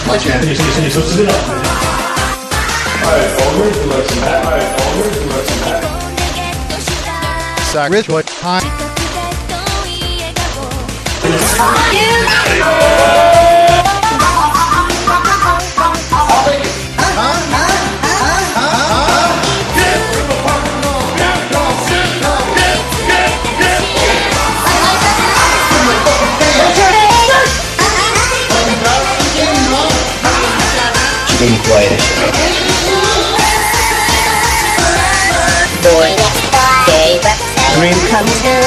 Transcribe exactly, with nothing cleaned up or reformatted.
違いない。そっちでなんで。はい、over to let's Matt. All right, over to let's Matt. Sack. Rich, what time? Being quiet. Boy, gay, dream come true.